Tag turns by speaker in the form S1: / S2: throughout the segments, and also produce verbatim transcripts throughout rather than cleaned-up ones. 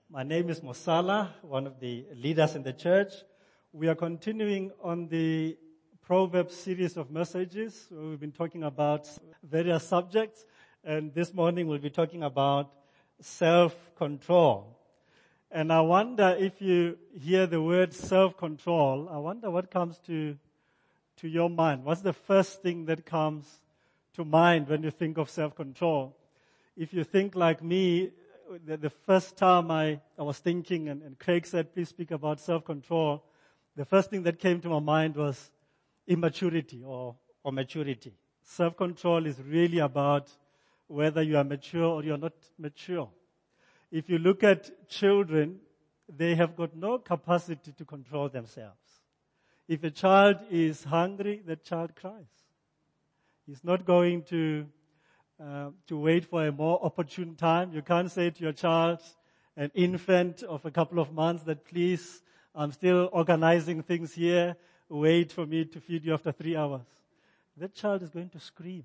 S1: My name is Mosala, one of the leaders in the church. We are continuing on the Proverbs series of messages. We've been talking about various subjects, and this morning we'll be talking about self-control. And I wonder if you hear the word self-control, I wonder what comes to, to your mind. What's the first thing that comes to mind when you think of self-control? If you think like me, the, the first time I, I was thinking, and, and Craig said, please speak about self-control, the first thing that came to my mind was immaturity or, or maturity. Self-control is really about whether you are mature or you're not mature. If you look at children, they have got no capacity to control themselves. If a child is hungry, that child cries. He's not going to uh, to wait for a more opportune time. You can't say to your child, an infant of a couple of months, that please, I'm still organizing things here. Wait for me to feed you after three hours. That child is going to scream.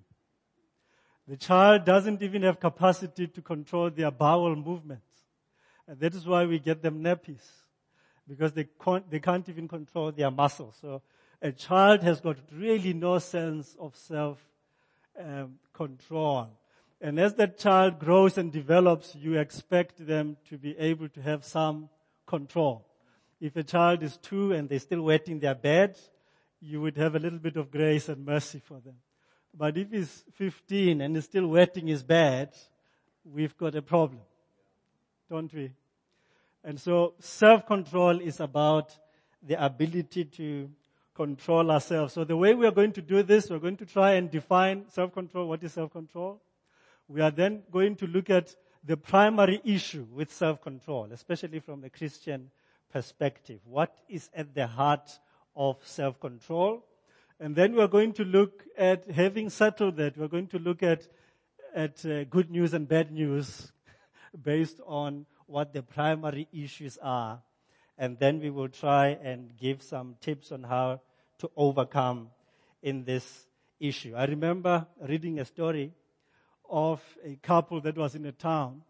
S1: The child doesn't even have capacity to control their bowel movements. And that is why we get them nappies. Because they can't, they can't even control their muscles. So a child has got really no sense of self um, control. And as that child grows and develops, you expect them to be able to have some control. If a child is two and they're still wetting their bed, you would have a little bit of grace and mercy for them. But if he's fifteen and is still wetting his bed, we've got a problem, don't we? And so self-control is about the ability to control ourselves. So the way we are going to do this, we're going to try and define self-control. What is self-control? We are then going to look at the primary issue with self-control, especially from a Christian perspective. What is at the heart of self-control? And then we're going to look at, having settled that, we're going to look at, at uh, good news and bad news based on what the primary issues are. And then we will try and give some tips on how to overcome in this issue. I remember reading a story of a couple that was in a town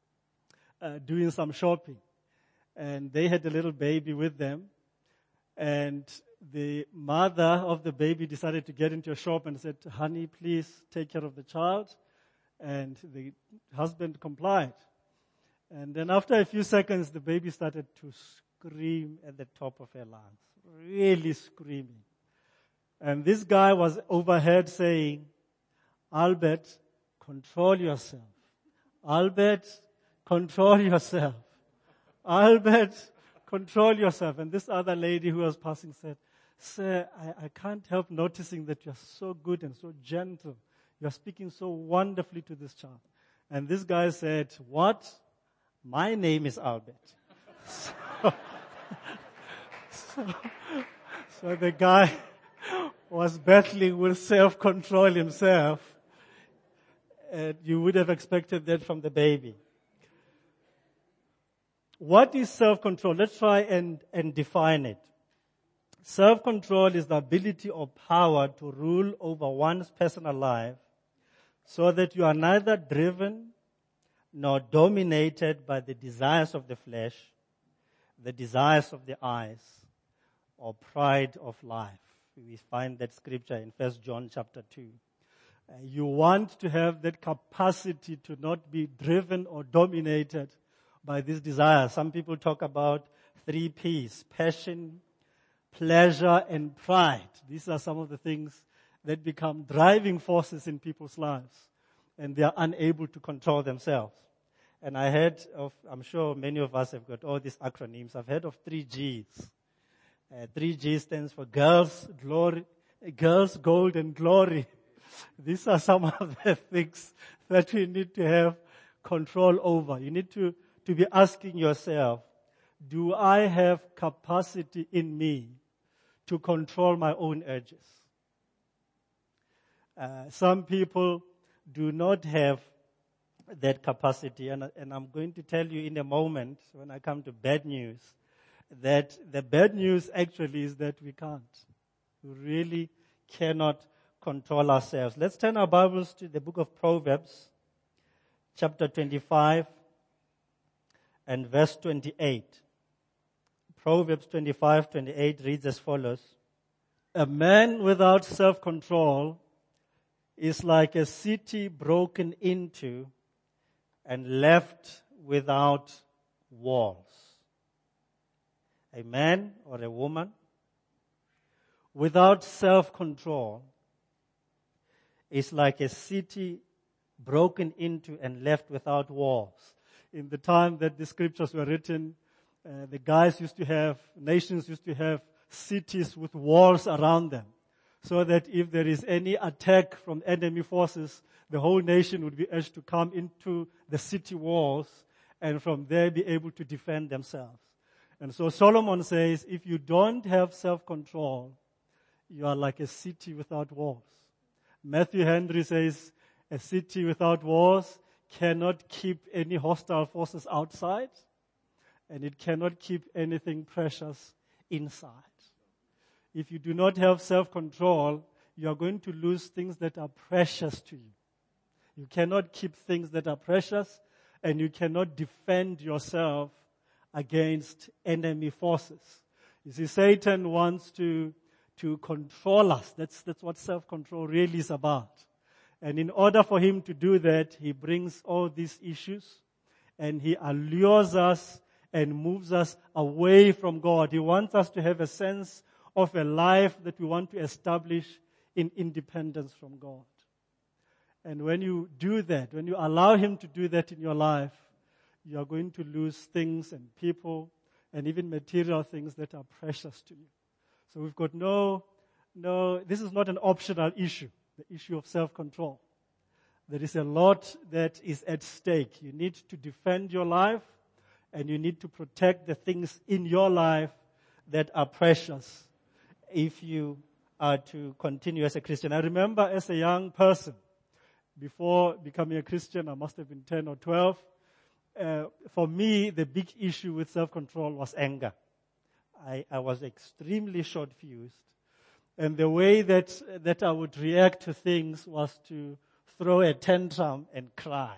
S1: uh, doing some shopping. And they had a little baby with them. And the mother of the baby decided to get into a shop and said, honey, please take care of the child. And the husband complied. And then after a few seconds, the baby started to scream at the top of her lungs, really screaming. And this guy was overheard saying, Albert, control yourself. Albert, control yourself. Albert, control yourself. And this other lady who was passing said, sir, I, I can't help noticing that you're so good and so gentle. You're speaking so wonderfully to this child. And this guy said, what? My name is Albert. so, so, so the guy was battling with self-control himself. And you would have expected that from the baby. What is self-control? Let's try and, and define it. Self-control is the ability or power to rule over one's personal life so that you are neither driven nor dominated by the desires of the flesh, the desires of the eyes, or pride of life. We find that scripture in First John chapter two. Uh, you want to have that capacity to not be driven or dominated by these desires. Some people talk about three P's: passion, pleasure, and pride. These are some of the things that become driving forces in people's lives, and they are unable to control themselves. And I heard of, I'm sure many of us have got all these acronyms. I've heard of three G's. Uh, three G stands for girls, glory, girls, gold, and glory. These are some of the things that we need to have control over. You need to, to be asking yourself, do I have capacity in me to control my own urges? Uh, some people do not have that capacity, and, and I'm going to tell you in a moment when I come to bad news, that the bad news actually is that we can't. We really cannot control ourselves. Let's turn our Bibles to the book of Proverbs, chapter twenty-five,
S2: and verse twenty-eight. Proverbs twenty-five, twenty-eight reads as follows.
S1: A man without self-control is like a city broken into and left without walls. A man or a woman without self-control is like a city broken into and left without walls. In the time that the scriptures were written, uh, the guys used to have, nations used to have cities with walls around them, so that if there is any attack from enemy forces, the whole nation would be urged to come into the city walls and from there be able to defend themselves. And so Solomon says, if you don't have self-control, you are like a city without walls. Matthew Henry says, a city without walls cannot keep any hostile forces outside, and it cannot keep anything precious inside. If you do not have self-control, you are going to lose things that are precious to you. You cannot keep things that are precious, and you cannot defend yourself against enemy forces. You see, Satan wants to, to control us. That's, that's what self-control really is about. And in order for him to do that, he brings all these issues, and he allures us and moves us away from God. He wants us to have a sense of a life that we want to establish in independence from God. And when you do that, when you allow him to do that in your life, you are going to lose things and people and even material things that are precious to you. So we've got no, no, this is not an optional issue, the issue of self-control. There is a lot that is at stake. You need to defend your life, and you need to protect the things in your life that are precious if you are to continue as a Christian. I remember as a young person, before becoming a Christian, I must have been ten or twelve, uh, for me, the big issue with self-control was anger. I, I was extremely short-fused. And the way that, that I would react to things was to throw a tantrum and cry.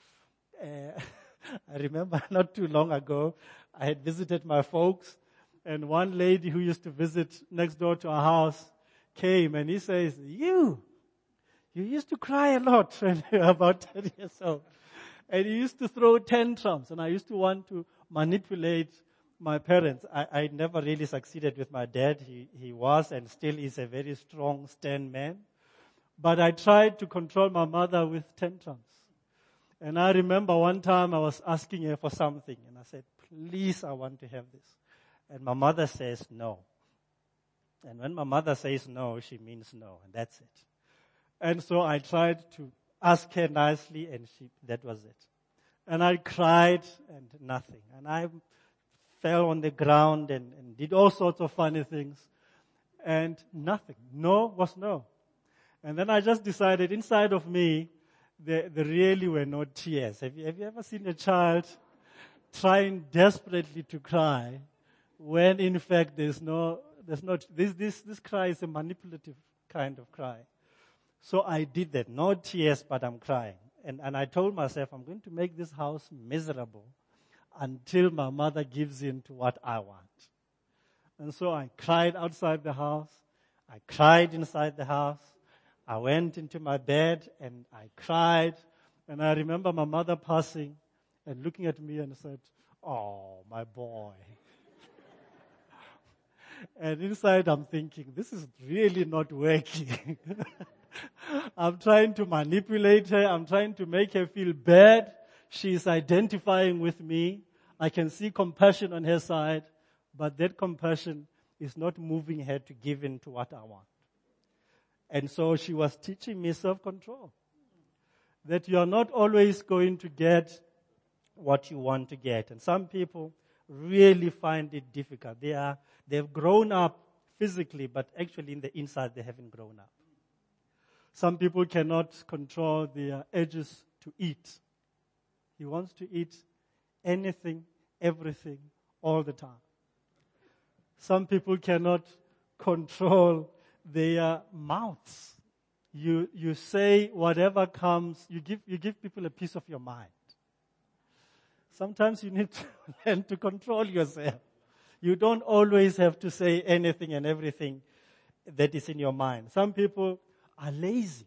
S1: Uh, I remember not too long ago, I had visited my folks, and one lady who used to visit next door to our house came, and he says, you, you used to cry a lot when you were about ten years old. And he used to throw tantrums, and I used to want to manipulate my parents. I, I never really succeeded with my dad. He, he was and still is a very strong, stern man. But I tried to control my mother with tantrums. And I remember one time I was asking her for something, and I said, please, I want to have this. And my mother says no. And when my mother says no, she means no, and that's it. And so I tried to ask her nicely, and she, that was it. And I cried, and nothing. And I fell on the ground and, and did all sorts of funny things, and nothing. No was no. And then I just decided inside of me, there, there really were no tears. Have you, have you ever seen a child trying desperately to cry when in fact there's no, there's no, this, this, this cry is a manipulative kind of cry. So I did that. No tears, but I'm crying. And, and I told myself, I'm going to make this house miserable until my mother gives in to what I want. And so I cried outside the house. I cried inside the house. I went into my bed and I cried. And I remember my mother passing and looking at me and said, oh, my boy. And inside I'm thinking, this is really not working. I'm trying to manipulate her. I'm trying to make her feel bad. She's identifying with me. I can see compassion on her side, but that compassion is not moving her to give in to what I want. And so she was teaching me self-control. That you are not always going to get what you want to get. And some people really find it difficult. They are, they've grown up physically, but actually in the inside they haven't grown up. Some people cannot control their urges to eat. He wants to eat anything, everything, all the time. Some people cannot control their mouths. You, you say whatever comes, you give, you give people a piece of your mind. sometimes you need to learn to control yourself. You don't always have to say anything and everything that is in your mind. Some people are lazy.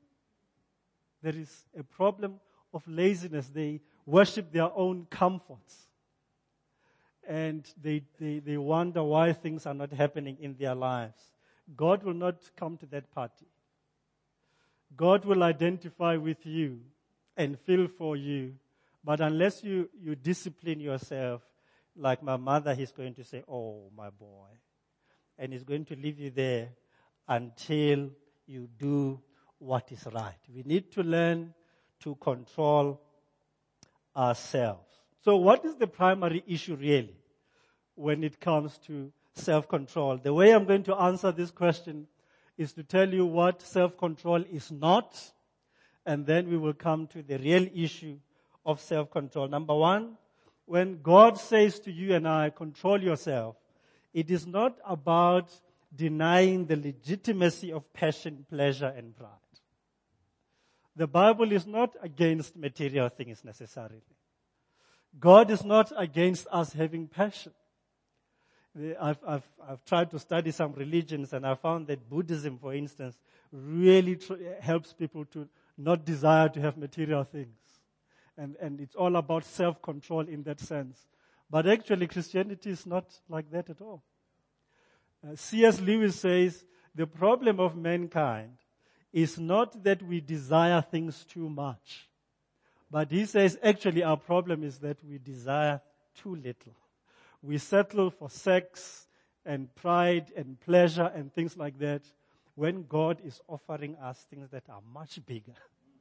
S1: There is a problem of laziness. They worship their own comforts. And they, they, they wonder why things are not happening in their lives. God will not come to that party. God will identify with you and feel for you. But unless you, you discipline yourself, like my mother, he's going to say, oh, my boy. And he's going to leave you there until you do what is right. We need to learn to control ourselves. So what is the primary issue really when it comes to self-control? The way I'm going to answer this question is to tell you what self-control is not, and then we will come to the real issue of self-control. Number one, when God says to you and I, control yourself, it is not about denying the legitimacy of passion, pleasure, and pride. The Bible is not against material things necessarily. God is not against us having passion. I've, I've, I've tried to study some religions, and I found that Buddhism, for instance, really tr- helps people to not desire to have material things. And, and it's all about self-control in that sense. But actually, Christianity is not like that at all. Uh, C S Lewis says, the problem of mankind is not that we desire things too much. But he says, actually, our problem is that we desire too little. We settle for sex and pride and pleasure and things like that when God is offering us things that are much bigger.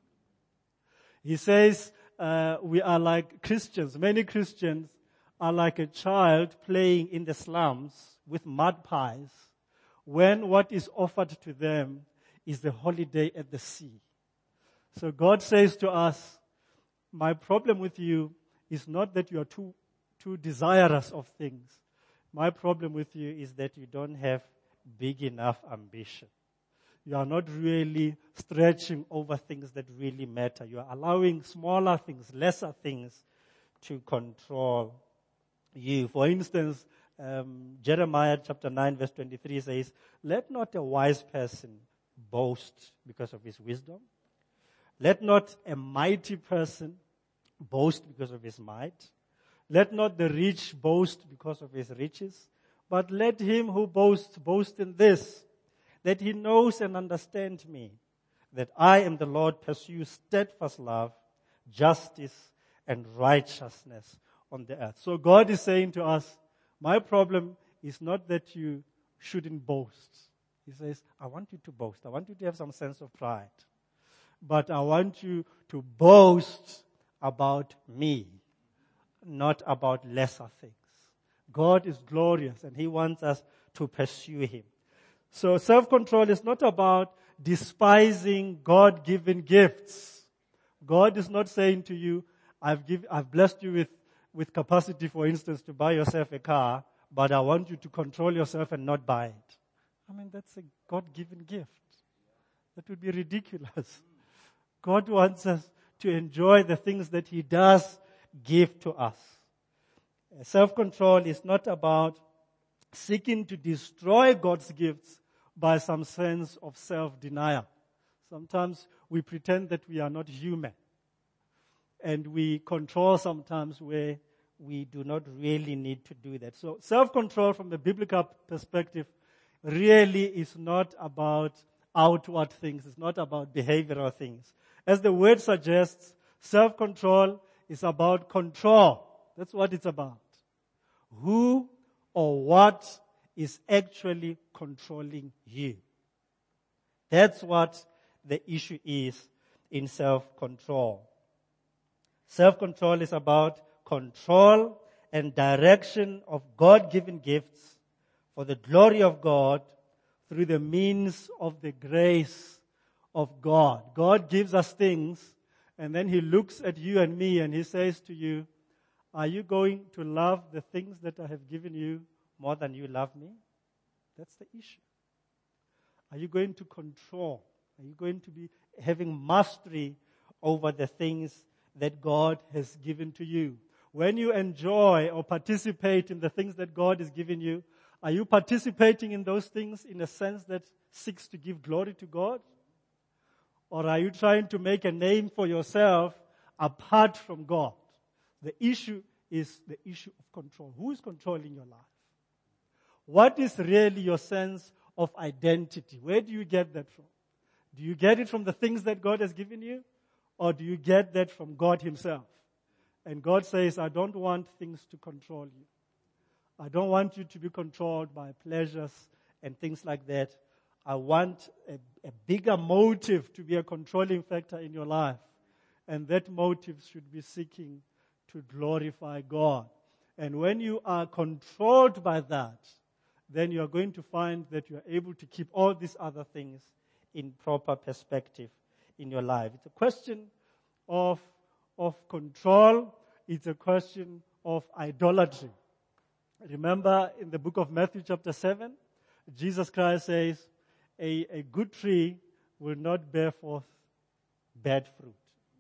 S1: He says uh, we are like Christians. Many Christians are like a child playing in the slums with mud pies when what is offered to them is the holiday at the sea. So God says to us, my problem with you is not that you are too too desirous of things. My problem with you is that you don't have big enough ambition. You are not really stretching over things that really matter. You are allowing smaller things, lesser things to control you. For instance, um, Jeremiah chapter nine verse twenty-three says, let not a wise person boast because of his wisdom. Let not a mighty person boast because of his might. Let not the rich boast because of his riches, but let him who boasts boast in this, that he knows and understands me, that I am the Lord, pursue steadfast love, justice, and righteousness on the earth. So God is saying to us, my problem is not that you shouldn't boast. He says, I want you to boast. I want you to have some sense of pride. But I want you to boast about me, not about lesser things. God is glorious and He wants us to pursue Him. So self-control is not about despising God-given gifts. God is not saying to you, I've give, I've blessed you with, with capacity, for instance, to buy yourself a car, but I want you to control yourself and not buy it. I mean, that's a God-given gift. That would be ridiculous. God wants us to enjoy the things that He does give to us. Self-control is not about seeking to destroy God's gifts by some sense of self-denial. Sometimes we pretend that we are not human. And we control sometimes where we do not really need to do that. So self-control from the biblical perspective really is not about outward things. It's not about behavioral things. As the word suggests, self-control is about control. That's what it's about. Who or what is actually controlling you? That's what the issue is in self-control. Self-control is about control and direction of God-given gifts for the glory of God through the means of the grace of God. God gives us things, and then He looks at you and me and He says to you, are you going to love the things that I have given you more than you love me? That's the issue. Are you going to control? Are you going to be having mastery over the things that God has given to you? When you enjoy or participate in the things that God is giving you, are you participating in those things in a sense that seeks to give glory to God? Or are you trying to make a name for yourself apart from God? The issue is the issue of control. Who is controlling your life? What is really your sense of identity? Where do you get that from? Do you get it from the things that God has given you? Or do you get that from God Himself? And God says, I don't want things to control you. I don't want you to be controlled by pleasures and things like that. I want a, a bigger motive to be a controlling factor in your life. And that motive should be seeking to glorify God. And when you are controlled by that, then you are going to find that you are able to keep all these other things in proper perspective in your life. It's a question of, of control. It's a question of idolatry. Remember in the book of Matthew chapter seven, Jesus Christ says, a, a good tree will not bear forth bad fruit.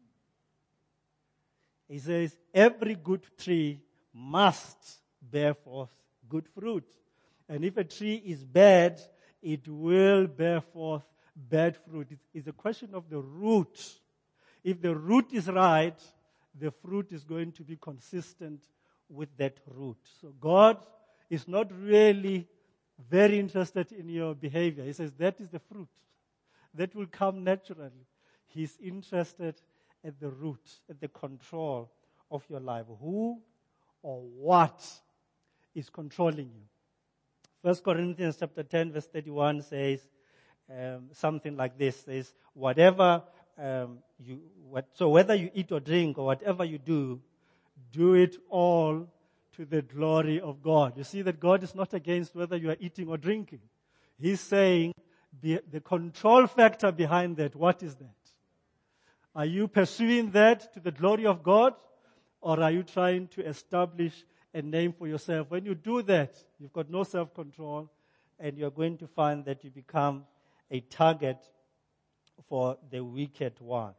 S1: He says, every good tree must bear forth good fruit. And if a tree is bad, it will bear forth bad fruit. It's a question of the root. If the root is right, the fruit is going to be consistent with that root. So God is not really very interested in your behavior. He says that is the fruit. That will come naturally. He's interested at the root, at the control of your life. Who or what is controlling you? First Corinthians chapter ten verse thirty-one says um, something like this. Says, whatever um, you, what, so whether you eat or drink or whatever you do, do it all to the glory of God. You see that God is not against whether you are eating or drinking. He's saying the, the control factor behind that, what is that? Are you pursuing that to the glory of God? Or are you trying to establish a name for yourself? When you do that, you've got no self-control, and you're going to find that you become a target for the wicked one.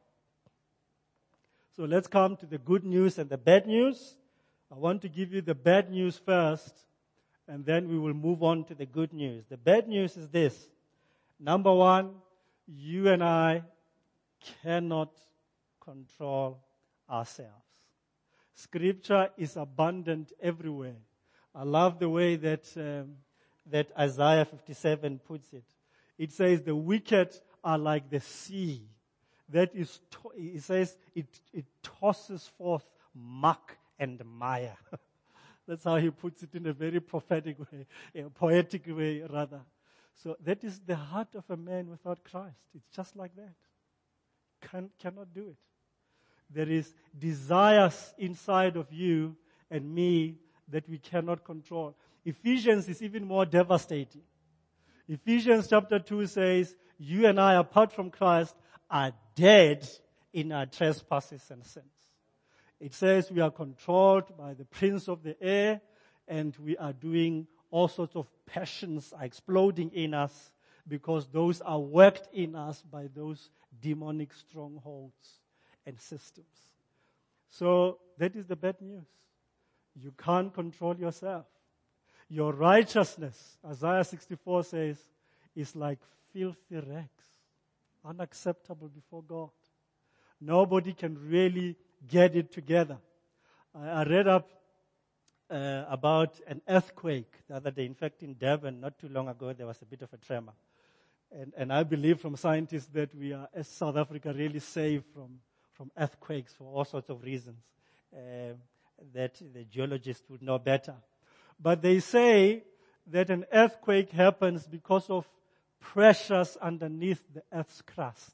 S1: So let's come to the good news and the bad news. I want to give you the bad news first, and then we will move on to the good news. The bad news is this. Number one, you and I cannot control ourselves. Scripture is abundant everywhere. I love the way that um, that Isaiah fifty-seven puts it. It says the wicked are like the sea. That is, to- it says it, it tosses forth muck and mire. That's how he puts it in a very prophetic way, a poetic way rather. So that is the heart of a man without Christ. It's just like that. Can, cannot do it. There is desires inside of you and me that we cannot control. Ephesians is even more devastating. Ephesians chapter two says, you and I, apart from Christ, are dead in our trespasses and sins. It says we are controlled by the prince of the air, and we are doing all sorts of passions are exploding in us because those are worked in us by those demonic strongholds and systems. So that is the bad news. You can't control yourself. Your righteousness, Isaiah sixty-four says, is like filthy rags, unacceptable before God. Nobody can really get it together. I, I read up uh, about an earthquake the other day. In fact, in Durban, not too long ago, there was a bit of a tremor. And, and I believe from scientists that we are, as South Africa, really safe from, from earthquakes for all sorts of reasons uh, that the geologists would know better. But they say that an earthquake happens because of pressures underneath the earth's crust.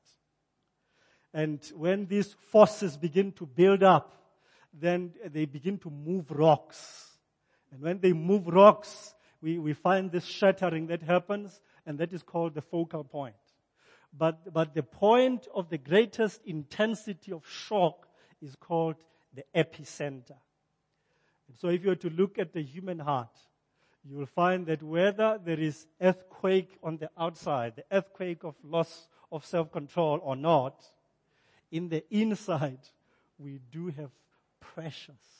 S1: And when these forces begin to build up, then they begin to move rocks. And when they move rocks, we, we find this shattering that happens, and that is called the focal point. But, but the point of the greatest intensity of shock is called the epicenter. And so if you were to look at the human heart, you will find that whether there is earthquake on the outside, the earthquake of loss of self-control or not, in the inside, we do have pressures.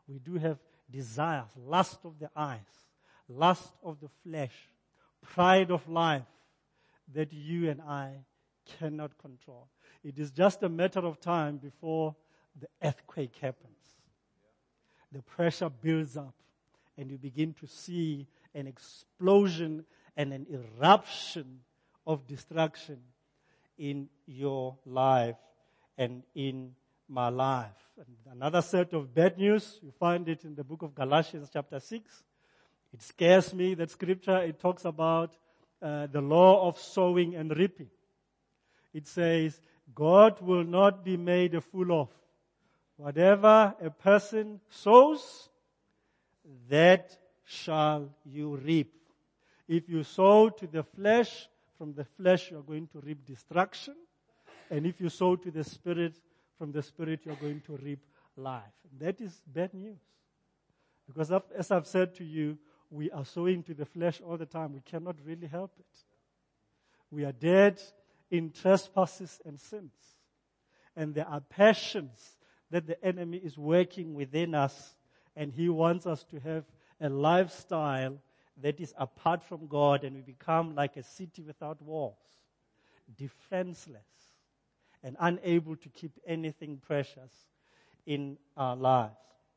S1: We do have desires, lust of the eyes, lust of the flesh, pride of life that you and I cannot control. It is just a matter of time before the earthquake happens. The pressure builds up and you begin to see an explosion and an eruption of destruction in your life and in my life. And another set of bad news, you find it in the book of Galatians chapter six. It scares me, that scripture. It talks about uh, the law of sowing and reaping. It says, God will not be made a fool of. Whatever a person sows, that shall you reap. If you sow to the flesh, from the flesh you are going to reap destruction. And if you sow to the Spirit, from the Spirit you are going to reap life. And that is bad news. Because as I've said to you, we are sowing to the flesh all the time. We cannot really help it. We are dead in trespasses and sins. And there are passions that the enemy is working within us. And he wants us to have a lifestyle that is apart from God, and we become like a city without walls, defenseless, and unable to keep anything precious in our lives.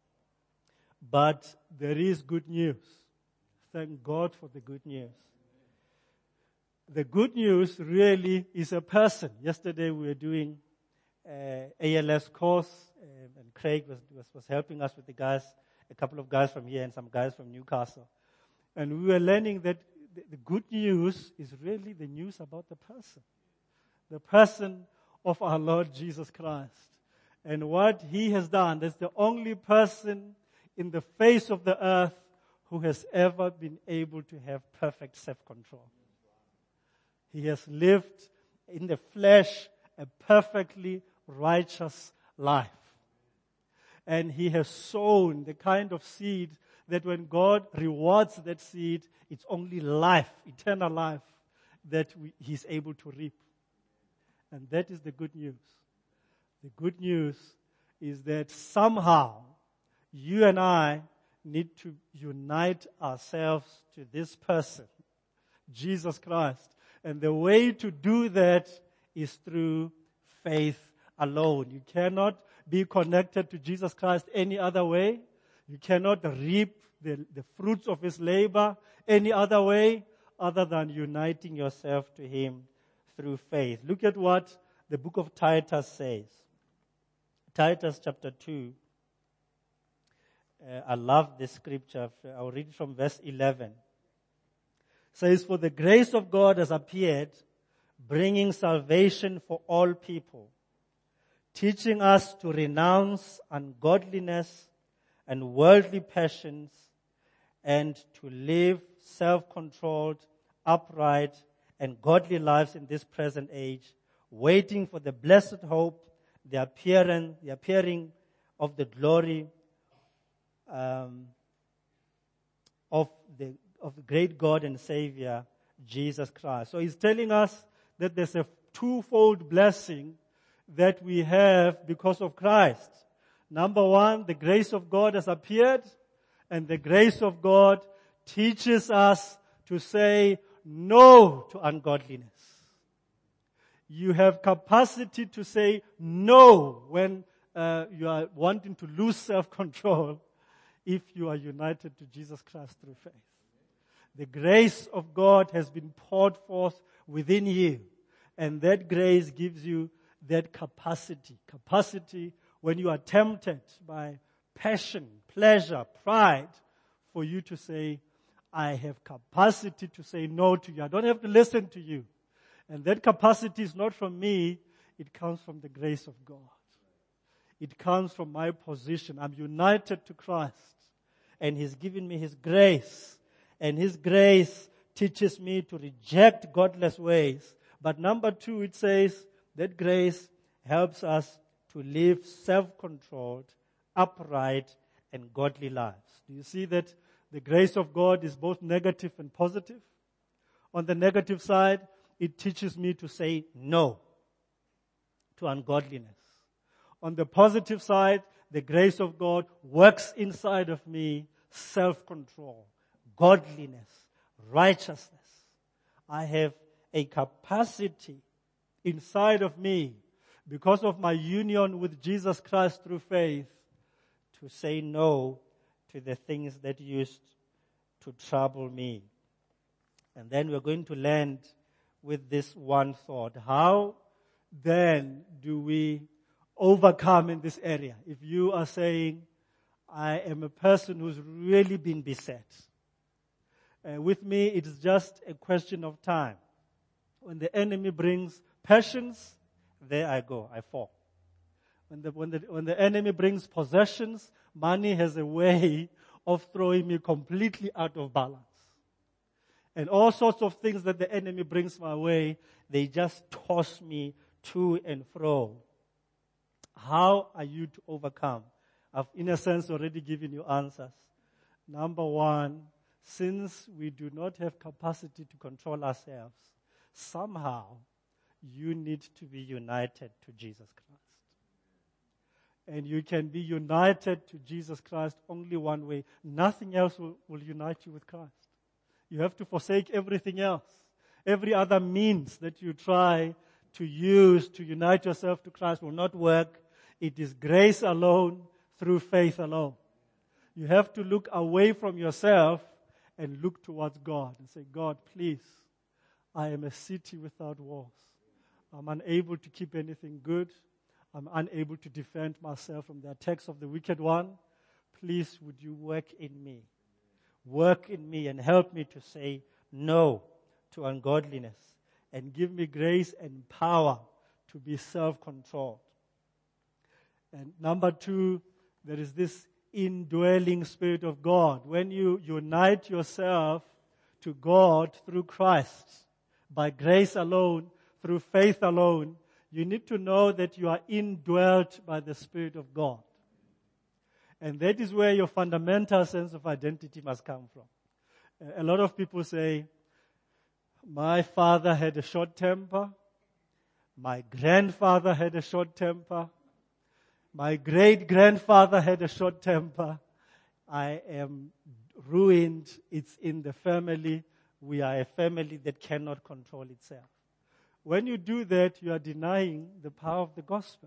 S1: But there is good news. Thank God for the good news. The good news really is a person. Yesterday we were doing uh, A L S course, uh, and Craig was, was, was helping us with the guys, a couple of guys from here and some guys from Newcastle. And we were learning that the, the good news is really the news about the person. The person of our Lord Jesus Christ. And what He has done. That's the only person in the face of the earth who has ever been able to have perfect self-control. He has lived in the flesh a perfectly righteous life. And He has sown the kind of seed that when God rewards that seed, it's only life, eternal life, that we, He's able to reap. And that is the good news. The good news is that somehow you and I need to unite ourselves to this person, Jesus Christ. And the way to do that is through faith alone. You cannot be connected to Jesus Christ any other way. You cannot reap the, the fruits of His labor any other way other than uniting yourself to Him through faith. Look at what the book of Titus says. Titus chapter two. Uh, I love this scripture. I'll read from verse eleven. It says, "For the grace of God has appeared, bringing salvation for all people, teaching us to renounce ungodliness and worldly passions, and to live self-controlled, upright, and godly lives in this present age, waiting for the blessed hope, the appearing, the appearing of the glory um, of the of the great God and Savior, Jesus Christ." So He's telling us that there's a twofold blessing that we have because of Christ. Number one, the grace of God has appeared, and the grace of God teaches us to say no to ungodliness. You have capacity to say no when uh, you are wanting to lose self-control if you are united to Jesus Christ through faith. The grace of God has been poured forth within you, and that grace gives you that capacity. Capacity when you are tempted by passion, pleasure, pride, for you to say, I have capacity to say no to you. I don't have to listen to you. And that capacity is not from me. It comes from the grace of God. It comes from my position. I'm united to Christ. And He's given me His grace. And His grace teaches me to reject godless ways. But number two, it says that grace helps us to live self-controlled, upright, and godly lives. Do you see that the grace of God is both negative and positive? On the negative side, it teaches me to say no to ungodliness. On the positive side, the grace of God works inside of me self-control, godliness, righteousness. I have a capacity inside of me because of my union with Jesus Christ through faith to say no to the things that used to trouble me. And then we're going to land with this one thought. How then do we overcome in this area? If you are saying, I am a person who's really been beset. Uh, with me, it's just a question of time. When the enemy brings passions, there I go, I fall. When the, when the, when the enemy brings possessions, money has a way of throwing me completely out of balance. And all sorts of things that the enemy brings my way, they just toss me to and fro. How are you to overcome? I've, in a sense, already given you answers. Number one, since we do not have capacity to control ourselves, somehow you need to be united to Jesus Christ. And you can be united to Jesus Christ only one way. Nothing else will, will unite you with Christ. You have to forsake everything else. Every other means that you try to use to unite yourself to Christ will not work. It is grace alone, through faith alone. You have to look away from yourself and look towards God and say, God, please, I am a city without walls. I'm unable to keep anything good. I'm unable to defend myself from the attacks of the wicked one. Please, would you work in me? Work in me and help me to say no to ungodliness and give me grace and power to be self-controlled. And number two, there is this indwelling Spirit of God. When you unite yourself to God through Christ, by grace alone, through faith alone, you need to know that you are indwelt by the Spirit of God. And that is where your fundamental sense of identity must come from. A lot of people say, my father had a short temper. My grandfather had a short temper. My great-grandfather had a short temper. I am ruined. It's in the family. We are a family that cannot control itself. When you do that, you are denying the power of the gospel.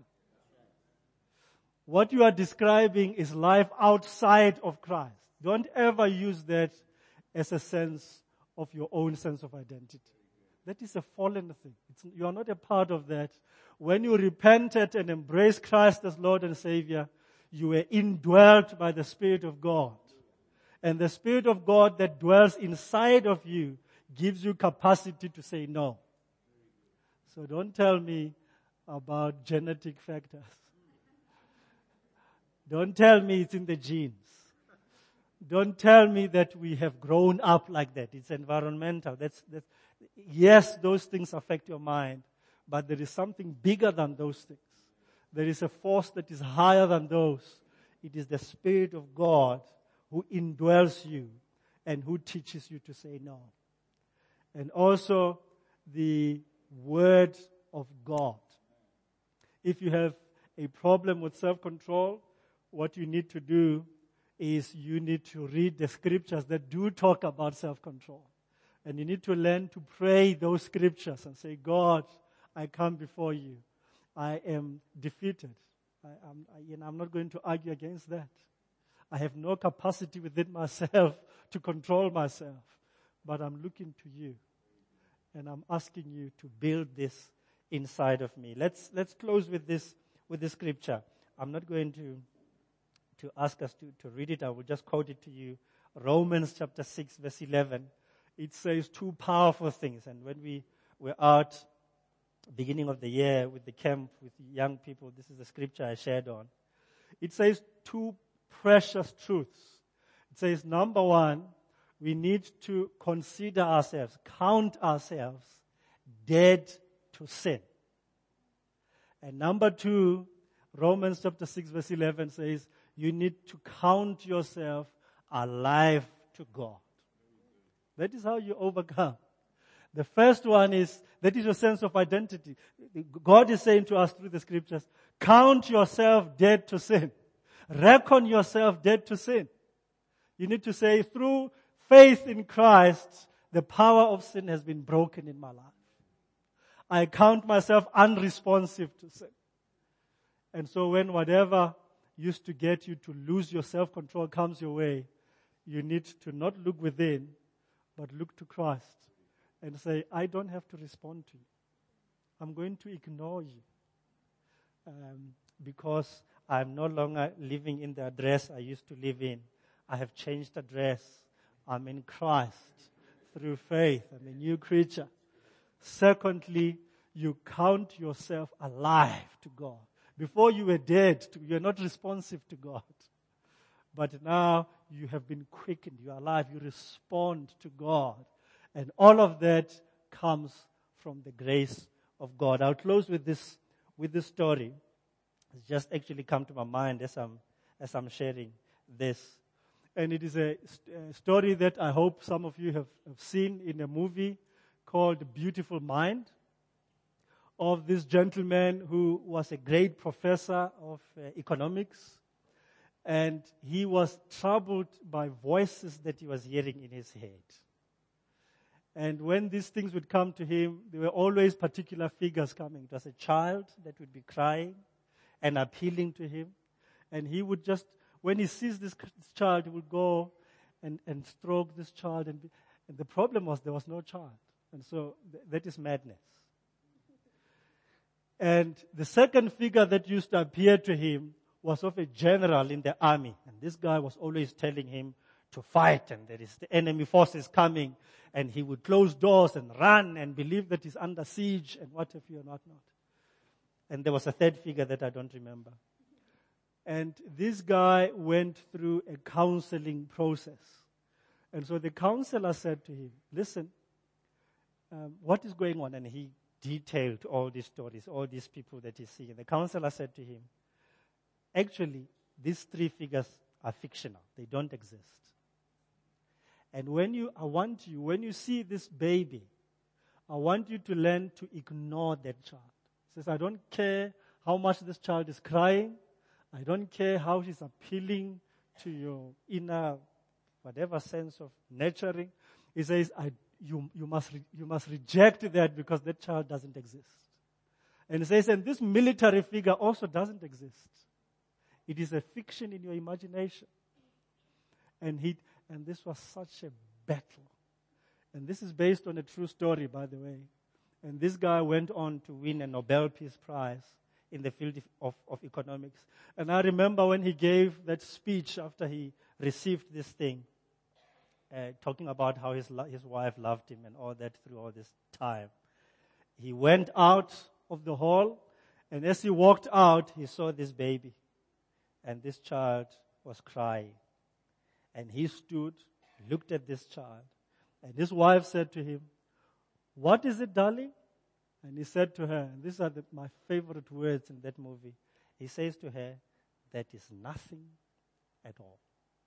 S1: What you are describing is life outside of Christ. Don't ever use that as a sense of your own sense of identity. That is a fallen thing. It's, you are not a part of that. When you repented and embraced Christ as Lord and Savior, you were indwelt by the Spirit of God. And the Spirit of God that dwells inside of you gives you capacity to say no. So don't tell me about genetic factors. Don't tell me it's in the genes. Don't tell me that we have grown up like that. It's environmental. That's, that's, yes, those things affect your mind, but there is something bigger than those things. There is a force that is higher than those. It is the Spirit of God who indwells you and who teaches you to say no. And also the Word of God. If you have a problem with self-control, what you need to do is you need to read the scriptures that do talk about self-control. And you need to learn to pray those scriptures and say, God, I come before you. I am defeated. I, I'm, I, you know, I'm not going to argue against that. I have no capacity within myself to control myself. But I'm looking to you. And I'm asking you to build this inside of me. Let's, let's close with this, with this scripture. I'm not going to to ask us to, to read it. I will just quote it to you. Romans chapter six, verse eleven. It says two powerful things. And when we were out beginning of the year with the camp with young people, this is the scripture I shared on. It says two precious truths. It says, number one, we need to consider ourselves, count ourselves dead to sin. And number two, Romans chapter six, verse eleven says, you need to count yourself alive to God. That is how you overcome. The first one is, that is your sense of identity. God is saying to us through the scriptures, count yourself dead to sin. reckon yourself dead to sin. You need to say, through faith in Christ, the power of sin has been broken in my life. I count myself unresponsive to sin. And so when whatever used to get you to lose your self-control comes your way, you need to not look within, but look to Christ and say, I don't have to respond to you. I'm going to ignore you um, because I'm no longer living in the address I used to live in. I have changed address. I'm in Christ through faith. I'm a new creature. Secondly, you count yourself alive to God. Before you were dead, you're not responsive to God. But now you have been quickened. You're alive. You respond to God. And all of that comes from the grace of God. I'll close with this, with this story. It's just actually come to my mind as I'm, as I'm sharing this. And it is a, a story that I hope some of you have, have seen in a movie called Beautiful Mind, of this gentleman who was a great professor of uh, economics. And he was troubled by voices that he was hearing in his head. And when these things would come to him, there were always particular figures coming. It was a child that would be crying and appealing to him. And he would just, when he sees this child, he would go and, and stroke this child. And, be, and the problem was there was no child. And so th- that is madness. And the second figure that used to appear to him was of a general in the army. And this guy was always telling him to fight, and there is the enemy forces coming. And he would close doors and run and believe that he's under siege and what have you and what not. And there was a third figure that I don't remember. And this guy went through a counseling process. And so the counselor said to him, listen, um, what is going on? And he detailed all these stories, all these people that he's seeing. The counselor said to him, actually, these three figures are fictional. They don't exist. And when you, I want you, when you see this baby, I want you to learn to ignore that child. He says, I don't care how much this child is crying. I don't care how she's appealing to your inner, whatever sense of nurturing. He says, I, you, you must, re, you must reject that because that child doesn't exist. And he says, and this military figure also doesn't exist. It is a fiction in your imagination. And he, and this was such a battle. And this is based on a true story, by the way. And this guy went on to win a Nobel Peace Prize in the field of, of economics. And I remember when he gave that speech after he received this thing, uh, talking about how his, his wife loved him and all that through all this time. He went out of the hall, and as he walked out, he saw this baby. And this child was crying. And he stood, looked at this child. And his wife said to him, what is it, darling? And he said to her, and these are the, my favorite words in that movie. He says to her, that is nothing at all.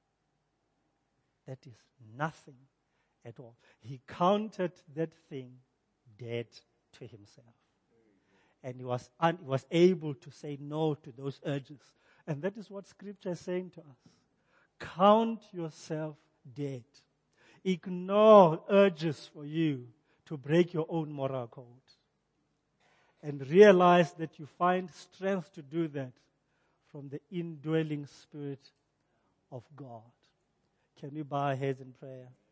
S1: That is nothing at all. He counted that thing dead to himself. And he was, un, he was able to say no to those urges. And that is what Scripture is saying to us. Count yourself dead. Ignore urges for you to break your own moral code. And realize that you find strength to do that from the indwelling Spirit of God. Can we bow our heads in prayer?